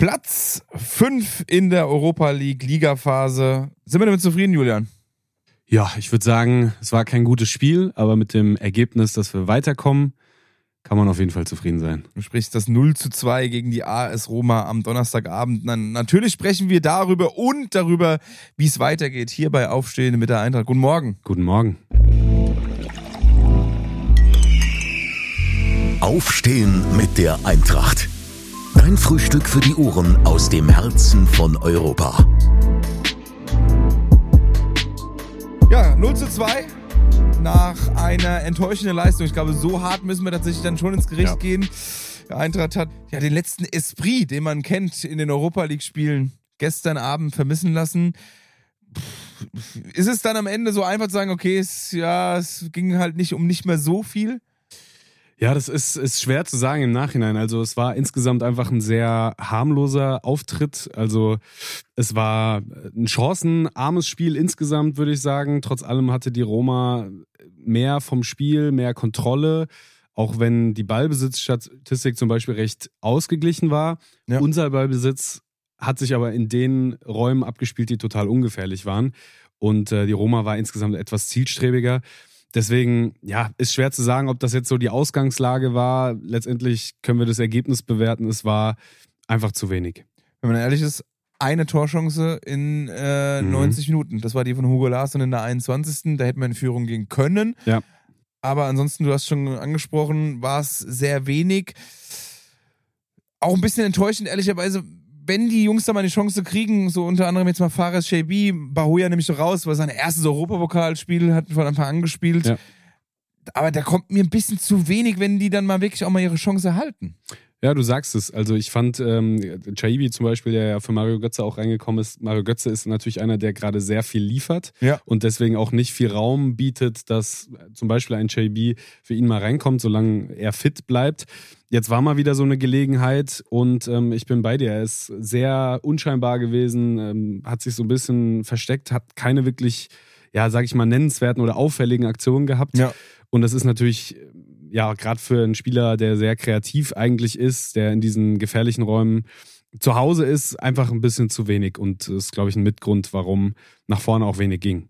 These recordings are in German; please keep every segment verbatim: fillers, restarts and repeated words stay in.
Platz fünf in der Europa League Ligaphase. Sind wir damit zufrieden, Julian? Ja, ich würde sagen, es war kein gutes Spiel, aber mit dem Ergebnis, dass wir weiterkommen, kann man auf jeden Fall zufrieden sein. Du sprichst das null zu zwei gegen die A S Roma am Donnerstagabend. Dann natürlich sprechen wir darüber und darüber, wie es weitergeht hier bei Aufstehen mit der Eintracht. Guten Morgen. Guten Morgen. Aufstehen mit der Eintracht. Dein Frühstück für die Ohren aus dem Herzen von Europa. Ja, null zu zwei nach einer enttäuschenden Leistung. Ich glaube, so hart müssen wir tatsächlich dann schon ins Gericht ja. gehen. Der Eintracht hat ja den letzten Esprit, den man kennt in den Europa League-Spielen, gestern Abend vermissen lassen. Ist es dann am Ende so einfach zu sagen, okay, es, ja, es ging halt nicht um nicht mehr so viel? Ja, das ist, ist schwer zu sagen im Nachhinein. Also es war insgesamt einfach ein sehr harmloser Auftritt. Also es war ein chancenarmes Spiel insgesamt, würde ich sagen. Trotz allem hatte die Roma mehr vom Spiel, mehr Kontrolle. Auch wenn die Ballbesitzstatistik zum Beispiel recht ausgeglichen war. Ja. Unser Ballbesitz hat sich aber in den Räumen abgespielt, die total ungefährlich waren. Und äh, die Roma war insgesamt etwas zielstrebiger. Deswegen, ja, ist schwer zu sagen, ob das jetzt so die Ausgangslage war. Letztendlich können wir das Ergebnis bewerten. Es war einfach zu wenig. Wenn man ehrlich ist, eine Torchance in äh, mhm. neunzig Minuten. Das war die von Hugo Larsson in der einundzwanzigsten Da hätten wir in Führung gehen können. Ja. Aber ansonsten, du hast schon angesprochen, war es sehr wenig. Auch ein bisschen enttäuschend, ehrlicherweise. Wenn die Jungs da mal eine Chance kriegen, so unter anderem jetzt mal Fares Shaibi, Bahoya nämlich so raus, weil sein erstes Europapokalspiel hat von Anfang an gespielt. Ja. Aber da kommt mir ein bisschen zu wenig, wenn die dann mal wirklich auch mal ihre Chance erhalten. Ja, du sagst es. Also ich fand ähm, Shaibi zum Beispiel, der ja für Mario Götze auch reingekommen ist. Mario Götze ist natürlich einer, der gerade sehr viel liefert ja. und deswegen auch nicht viel Raum bietet, dass zum Beispiel ein Shaibi für ihn mal reinkommt, solange er fit bleibt. Jetzt war mal wieder so eine Gelegenheit und ähm, ich bin bei dir. Er ist sehr unscheinbar gewesen, ähm, hat sich so ein bisschen versteckt, hat keine wirklich, ja, sag ich mal, nennenswerten oder auffälligen Aktionen gehabt. Ja. Und das ist natürlich, ja, gerade für einen Spieler, der sehr kreativ eigentlich ist, der in diesen gefährlichen Räumen zu Hause ist, einfach ein bisschen zu wenig. Und das ist, glaube ich, ein Mitgrund, warum nach vorne auch wenig ging.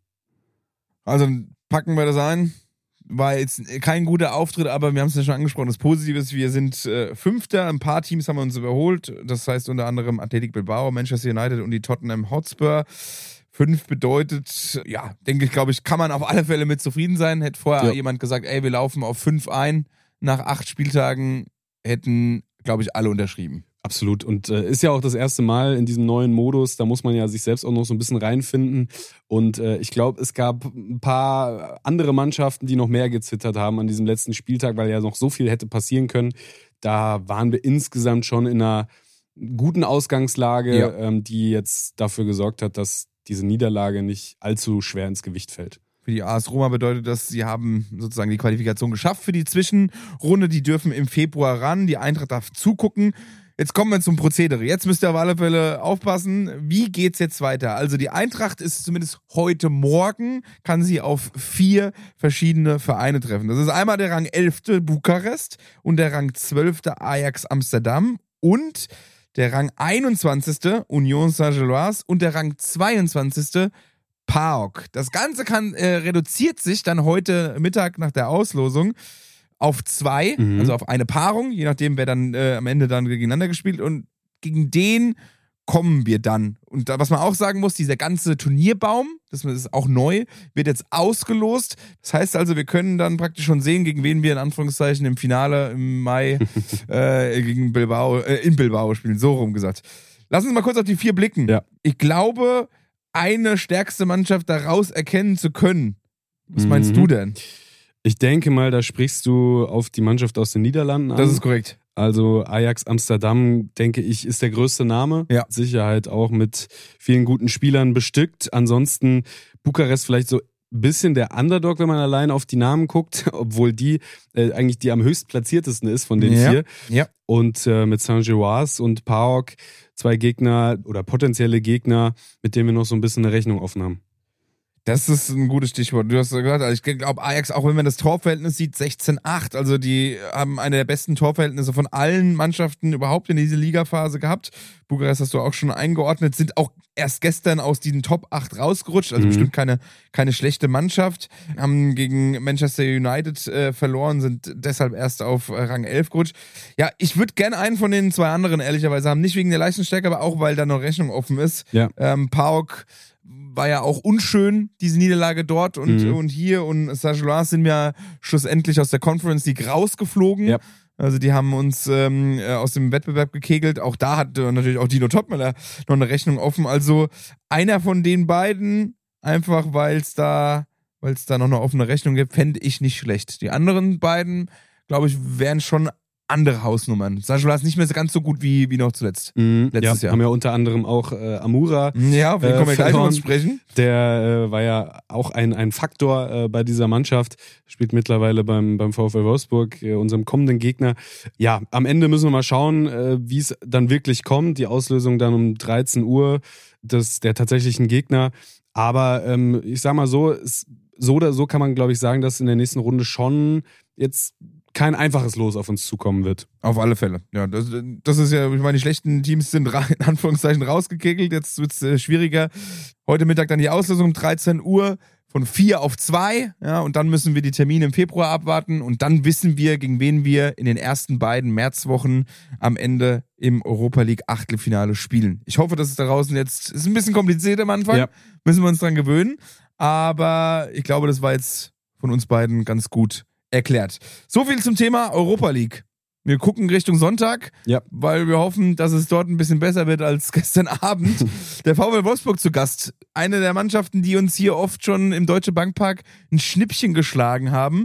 Also packen wir das ein. War jetzt kein guter Auftritt, aber wir haben es ja schon angesprochen. Das Positive ist, wir sind äh, Fünfter. Ein paar Teams haben wir uns überholt. Das heißt unter anderem Athletic Bilbao, Manchester United und die Tottenham Hotspur. Fünf bedeutet, ja, denke ich, glaube ich, kann man auf alle Fälle mit zufrieden sein. Hätte vorher ja. jemand gesagt, ey, wir laufen auf fünf ein. Nach acht Spieltagen hätten, glaube ich, alle unterschrieben. Absolut. Und äh, ist ja auch das erste Mal in diesem neuen Modus. Da muss man ja sich selbst auch noch so ein bisschen reinfinden. Und äh, ich glaube, es gab ein paar andere Mannschaften, die noch mehr gezittert haben an diesem letzten Spieltag, weil ja noch so viel hätte passieren können. Da waren wir insgesamt schon in einer guten Ausgangslage, ja. ähm, die jetzt dafür gesorgt hat, dass diese Niederlage nicht allzu schwer ins Gewicht fällt. Für die A S Roma bedeutet das, sie haben sozusagen die Qualifikation geschafft für die Zwischenrunde. Die dürfen im Februar ran. Die Eintracht darf zugucken. Jetzt kommen wir zum Prozedere. Jetzt müsst ihr auf alle Fälle aufpassen. Wie geht's jetzt weiter? Also die Eintracht ist zumindest heute Morgen, kann sie auf vier verschiedene Vereine treffen. Das ist einmal der Rang elfte Bukarest und der Rang zwölfte Ajax Amsterdam und der Rang einundzwanzigste Union Saint-Gilloise und der Rang zweiundzwanzigste PAOK. Das Ganze kann äh, reduziert sich dann heute Mittag nach der Auslosung auf zwei, mhm. also auf eine Paarung, je nachdem, wer dann äh, am Ende dann gegeneinander gespielt und gegen den kommen wir dann. Und da, was man auch sagen muss, dieser ganze Turnierbaum, das ist auch neu, wird jetzt ausgelost. Das heißt also, wir können dann praktisch schon sehen, gegen wen wir in Anführungszeichen im Finale im Mai äh, gegen Bilbao, äh, in Bilbao spielen, so rum gesagt. Lass uns mal kurz auf die vier blicken. Ja. Ich glaube, eine stärkste Mannschaft daraus erkennen zu können. Was meinst mhm. du denn? Ich denke mal, da sprichst du auf die Mannschaft aus den Niederlanden an. Das ist korrekt. Also Ajax Amsterdam, denke ich, ist der größte Name. Ja. Sicherheit auch mit vielen guten Spielern bestückt. Ansonsten Bukarest vielleicht so ein bisschen der Underdog, wenn man allein auf die Namen guckt, obwohl die äh, eigentlich die am höchst platziertesten ist von den ja. vier. Ja. Und äh, mit Saint-Gilloise und PAOK zwei Gegner oder potenzielle Gegner, mit denen wir noch so ein bisschen eine Rechnung offen haben. Das ist ein gutes Stichwort. Du hast gesagt, also ich glaube, Ajax, auch wenn man das Torverhältnis sieht, sechzehn acht. Also die haben eine der besten Torverhältnisse von allen Mannschaften überhaupt in diese Ligaphase gehabt. Bukarest hast du auch schon eingeordnet, sind auch erst gestern aus diesen Top acht rausgerutscht. Also mhm. bestimmt keine, keine schlechte Mannschaft. Haben gegen Manchester United äh, verloren, sind deshalb erst auf äh, Rang elf gerutscht. Ja, ich würde gerne einen von den zwei anderen ehrlicherweise haben. Nicht wegen der Leistungsstärke, aber auch, weil da noch Rechnung offen ist. Ja. Ähm, PAOK war ja auch unschön, diese Niederlage dort und, mhm. und hier. Und Saint-Gilloise sind ja schlussendlich aus der Conference League rausgeflogen. Ja. Also die haben uns ähm, aus dem Wettbewerb gekegelt. Auch da hat äh, natürlich auch Dino Topmöller noch eine Rechnung offen. Also einer von den beiden, einfach weil es da, weil es da noch eine offene Rechnung gibt, fände ich nicht schlecht. Die anderen beiden, glaube ich, wären schon andere Hausnummern. Saint-Gilloise ist nicht mehr ganz so gut wie, wie noch zuletzt. Mhm, letztes ja, Jahr. Haben ja unter anderem auch äh, Amura. Ja, auf den äh, kommen wir gleich noch sprechen. Der äh, war ja auch ein, ein Faktor äh, bei dieser Mannschaft. Spielt mittlerweile beim, beim VfL Wolfsburg, äh, unserem kommenden Gegner. Ja, am Ende müssen wir mal schauen, äh, wie es dann wirklich kommt. Die Auslösung dann um dreizehn Uhr des, der tatsächlichen Gegner. Aber ähm, ich sag mal so, es, so oder so kann man, glaube ich, sagen, dass in der nächsten Runde schon jetzt kein einfaches Los auf uns zukommen wird. Auf alle Fälle. Ja, das, das ist ja, ich meine, die schlechten Teams sind in Anführungszeichen rausgekegelt, jetzt wird es äh, schwieriger. Heute Mittag dann die Auslösung um dreizehn Uhr von vier auf zwei, ja, und dann müssen wir die Termine im Februar abwarten und dann wissen wir, gegen wen wir in den ersten beiden Märzwochen am Ende im Europa League Achtelfinale spielen. Ich hoffe, dass es da draußen jetzt, ist ein bisschen kompliziert am Anfang, ja. Müssen wir uns dran gewöhnen, aber ich glaube, das war jetzt von uns beiden ganz gut erklärt. So viel zum Thema Europa League. Wir gucken Richtung Sonntag, ja. weil wir hoffen, dass es dort ein bisschen besser wird als gestern Abend. Der VfL Wolfsburg zu Gast. Eine der Mannschaften, die uns hier oft schon im Deutsche Bankpark ein Schnippchen geschlagen haben.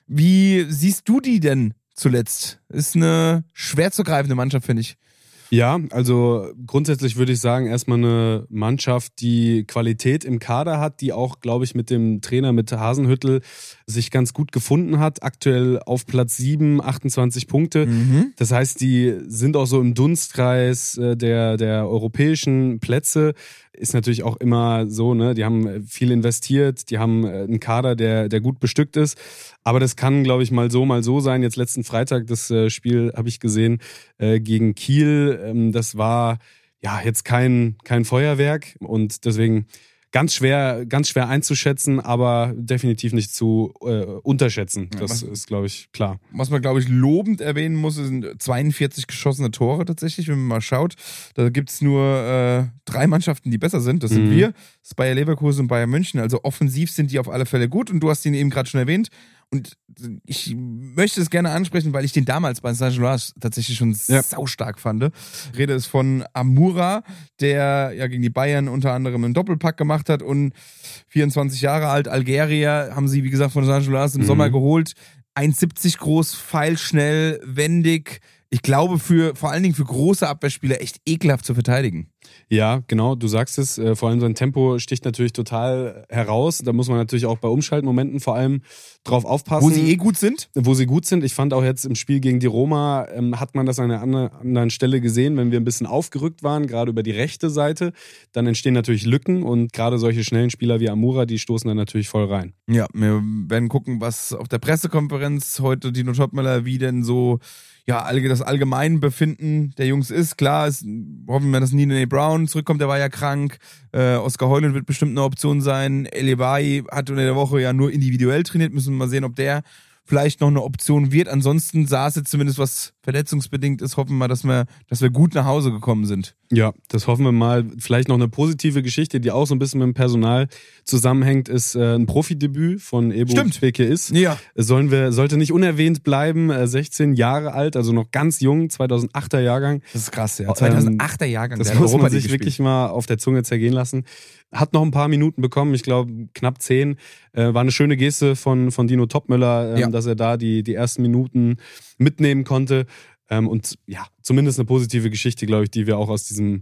Wie siehst du die denn zuletzt? Ist eine schwer zu greifende Mannschaft, finde ich. Ja, also grundsätzlich würde ich sagen, erstmal eine Mannschaft, die Qualität im Kader hat, die auch, glaube ich, mit dem Trainer, mit Hasenhüttl, sich ganz gut gefunden hat. Aktuell auf Platz sieben, achtundzwanzig Punkte. Mhm. Das heißt, die sind auch so im Dunstkreis der, der europäischen Plätze. Ist natürlich auch immer so, ne? Die haben viel investiert, die haben einen Kader, der, der gut bestückt ist. Aber das kann, glaube ich, mal so, mal so sein. Jetzt letzten Freitag, das Spiel habe ich gesehen äh, gegen Kiel. Das war ja jetzt kein, kein Feuerwerk und deswegen ganz schwer, ganz schwer einzuschätzen, aber definitiv nicht zu äh, unterschätzen. Das ja, was, ist, glaube ich, klar. Was man, glaube ich, lobend erwähnen muss, sind zweiundvierzig geschossene Tore tatsächlich, wenn man mal schaut. Da gibt es nur äh, drei Mannschaften, die besser sind. Das sind mhm. wir, das ist Bayer Leverkusen und Bayern München. Also offensiv sind die auf alle Fälle gut und du hast ihn eben gerade schon erwähnt. Und ich möchte es gerne ansprechen, weil ich den damals bei Saint-Gilloise tatsächlich schon ja. saustark fand. Rede ist von Amura, der ja gegen die Bayern unter anderem einen Doppelpack gemacht hat und vierundzwanzig Jahre alt, Algerier, haben sie, wie gesagt, von Saint-Gilloise im mhm. Sommer geholt. eins siebzig groß, pfeilschnell, wendig. Ich glaube, für vor allen Dingen für große Abwehrspieler echt ekelhaft zu verteidigen. Ja, genau, du sagst es. Äh, vor allem sein Tempo sticht natürlich total heraus. Da muss man natürlich auch bei Umschaltmomenten vor allem drauf aufpassen. Wo sie eh gut sind? Wo sie gut sind. Ich fand auch jetzt im Spiel gegen die Roma, ähm, hat man das an einer anderen Stelle gesehen, wenn wir ein bisschen aufgerückt waren, gerade über die rechte Seite, dann entstehen natürlich Lücken und gerade solche schnellen Spieler wie Amura, die stoßen dann natürlich voll rein. Ja, wir werden gucken, was auf der Pressekonferenz heute Dino Topmöller, wie denn so ja, das allgemeine Befinden der Jungs ist. Klar, es, hoffen wir, dass Nene Brown zurückkommt, der war ja krank. Äh, Oskar Heuland wird bestimmt eine Option sein. Elibay hat unter der Woche ja nur individuell trainiert. Müssen wir mal sehen, ob der vielleicht noch eine Option wird. Ansonsten sah es jetzt zumindest, was verletzungsbedingt ist, hoffen wir, dass wir, dass wir gut nach Hause gekommen sind. Ja, das hoffen wir mal. Vielleicht noch eine positive Geschichte, die auch so ein bisschen mit dem Personal zusammenhängt, ist äh, ein Profidebüt von Ebo Beke ist. Ja. Sollen wir, sollte nicht unerwähnt bleiben, äh, sechzehn Jahre alt, also noch ganz jung, zweitausendachter Jahrgang. Das ist krass, ja. zweitausendachter Jahrgang. Das muss man sich wirklich mal auf der Zunge zergehen lassen. Hat noch ein paar Minuten bekommen, ich glaube knapp zehn. Äh, war eine schöne Geste von, von Dino Topmöller, ähm, ja. dass er da die, die ersten Minuten mitnehmen konnte. Ähm, und ja, zumindest eine positive Geschichte, glaube ich, die wir auch aus diesem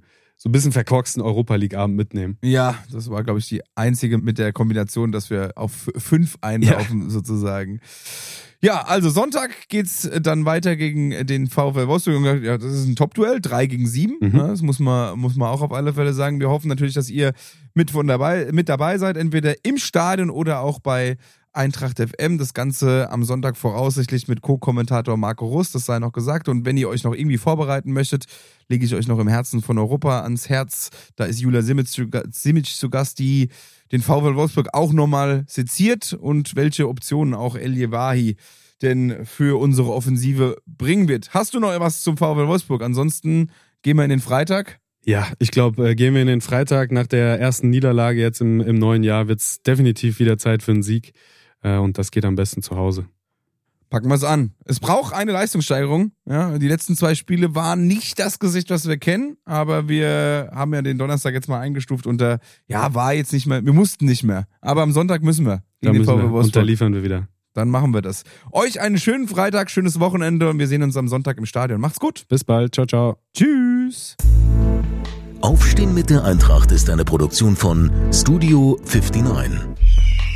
so ein bisschen verkorksten Europa-League-Abend mitnehmen. Ja, das war, glaube ich, die einzige mit der Kombination, dass wir auf fünf einlaufen, ja. sozusagen. Ja, also Sonntag geht's dann weiter gegen den VfL Wolfsburg. Ja, das ist ein Top-Duell, drei gegen sieben. Mhm. Das muss man, muss man auch auf alle Fälle sagen. Wir hoffen natürlich, dass ihr mit, von dabei, mit dabei seid, entweder im Stadion oder auch bei Eintracht F M. Das Ganze am Sonntag voraussichtlich mit Co-Kommentator Marco Rust, das sei noch gesagt. Und wenn ihr euch noch irgendwie vorbereiten möchtet, lege ich euch noch im Herzen von Europa ans Herz. Da ist Julia Simic zu Gast, die den VfL Wolfsburg auch nochmal seziert und welche Optionen auch El Yewahi denn für unsere Offensive bringen wird. Hast du noch was zum VfL Wolfsburg? Ansonsten gehen wir in den Freitag. Ja, ich glaube, äh, gehen wir in den Freitag. Nach der ersten Niederlage jetzt im, im neuen Jahr wird es definitiv wieder Zeit für einen Sieg. Äh, und das geht am besten zu Hause. Packen wir es an. Es braucht eine Leistungssteigerung. Ja, die letzten zwei Spiele waren nicht das Gesicht, was wir kennen, aber wir haben ja den Donnerstag jetzt mal eingestuft unter, ja, war jetzt nicht mehr, wir mussten nicht mehr. Aber am Sonntag müssen wir. Da müssen wir. Und da liefern wir wieder. Dann machen wir das. Euch einen schönen Freitag, schönes Wochenende und wir sehen uns am Sonntag im Stadion. Macht's gut. Bis bald. Ciao, ciao. Tschüss. Aufstehen mit der Eintracht ist eine Produktion von Studio neunundfünfzig.